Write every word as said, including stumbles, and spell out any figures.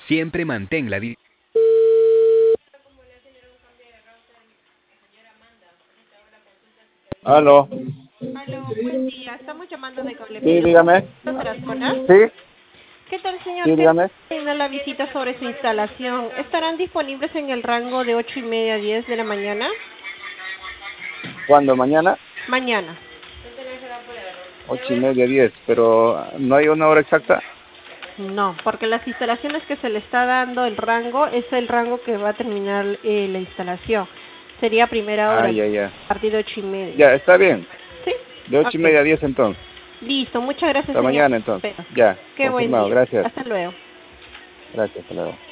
Siempre mantén la di- Aló. Aló, buen día. Estamos llamando de Sí, Cablevision. dígame. Trascona. Sí, ¿Qué tal, señor? sí, Tengo dígame. la visita sobre su instalación. ¿Estarán disponibles en el rango de ocho y media a diez de la mañana? ¿Cuándo? ¿Mañana? Mañana. Ocho y media, diez. Pero ¿no hay una hora exacta? No, porque las instalaciones que se le está dando el rango es el rango que va a terminar eh, la instalación. Sería primera Ah, hora, ya, ya. a partir de ocho y media. Ya, está bien. ¿Sí? De ocho y Ok. media a diez entonces. Listo. Muchas gracias, Hasta señor. mañana entonces. Espero. Ya, Qué buen confirmado. día. Gracias. Hasta luego. Gracias, hasta luego.